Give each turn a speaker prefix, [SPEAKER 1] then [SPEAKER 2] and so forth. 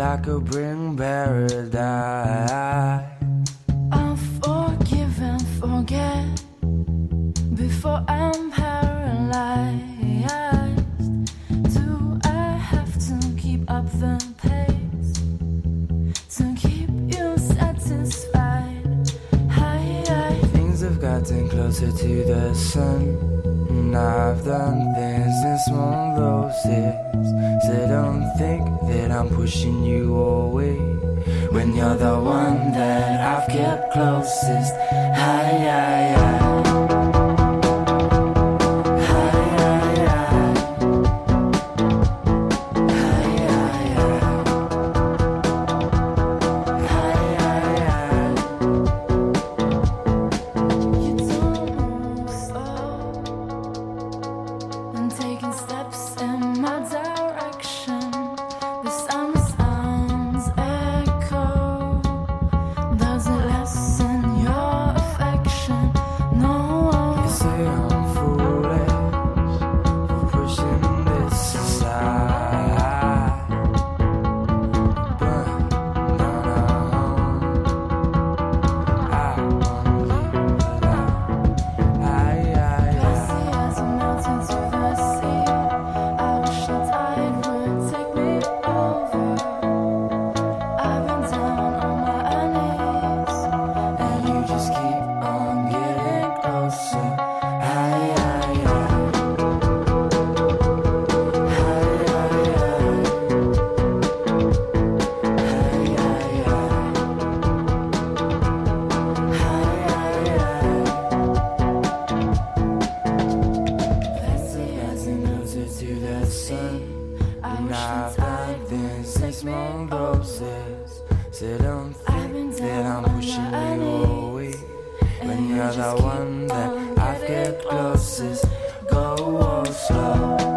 [SPEAKER 1] I could bring paradise.
[SPEAKER 2] I'll forgive and forget before I'm paralyzed. Do I have to keep up the pace to keep you satisfied?
[SPEAKER 1] Things have gotten closer to the sun, and I've done things in small doses. So don't think that I'm pushing you away when you're the one that I've kept closest.
[SPEAKER 2] You don't move slow and taking steps in my direction. The sounds echo. Does it lessen your affection? No.
[SPEAKER 1] You say I'm foolish for pushing this aside, but down at home I wanna leave alive.
[SPEAKER 2] Glassy as a mountain to the sea. I wish the tide would take me over. I've been down on my knees,
[SPEAKER 1] And you just keep on getting closer.
[SPEAKER 2] glassy as a
[SPEAKER 1] Getting closer to the sun,
[SPEAKER 2] I
[SPEAKER 1] and
[SPEAKER 2] wish
[SPEAKER 1] I've
[SPEAKER 2] the
[SPEAKER 1] done
[SPEAKER 2] tide
[SPEAKER 1] things
[SPEAKER 2] would
[SPEAKER 1] in
[SPEAKER 2] take me
[SPEAKER 1] small
[SPEAKER 2] over.
[SPEAKER 1] doses. So don't
[SPEAKER 2] I've been
[SPEAKER 1] think that
[SPEAKER 2] down
[SPEAKER 1] I'm
[SPEAKER 2] on
[SPEAKER 1] pushing
[SPEAKER 2] my
[SPEAKER 1] you
[SPEAKER 2] knees,
[SPEAKER 1] away when
[SPEAKER 2] and you
[SPEAKER 1] you're the
[SPEAKER 2] just keep
[SPEAKER 1] one that
[SPEAKER 2] on
[SPEAKER 1] I've
[SPEAKER 2] getting
[SPEAKER 1] kept closest. Go slow.